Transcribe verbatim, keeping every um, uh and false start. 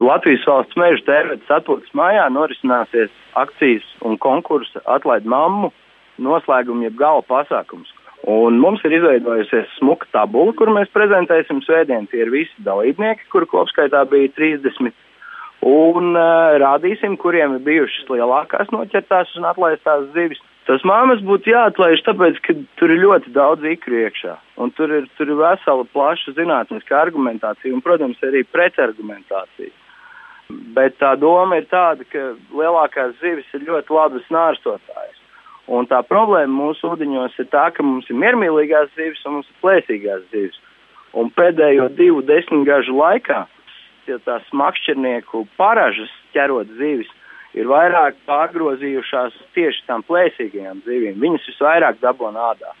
Latvijas valsts meža tērvedes atpūtas mājā norisināsies akcijas un konkursa Atlaid mammu noslēguma jeb gala pasākums. Un mums ir izveidojusies smuka tabula, kur mēs prezentēsim svētdien. Tie ir visi dalībnieki, kuru kopskaitā bija trīsdesmit. Un uh, rādīsim, kuriem ir bijušas lielākās noķertās un atlaistās zivis. Tas māmas būtu jāatlaiž, tāpēc, ka tur ir ļoti daudz ikru iekšā. Un tur ir, tur ir vesela plaša zinātniska argumentācija un, protams, arī pretargumentācija. Bet tā doma ir tāda, ka lielākās zivis ir ļoti labas nārstotājas. Un tā problēma mūsu ūdeņos ir tā, ka mums ir miermīlīgās zivis un mums ir plēsīgās zivis. Un pēdējo divu desmitgažu laikā, ja tās makšķernieku paražas ķerot zivis, ir vairāk pārgrozījušās tieši tām plēsīgajām zivīm. Viņas visvairāk dabona ādā.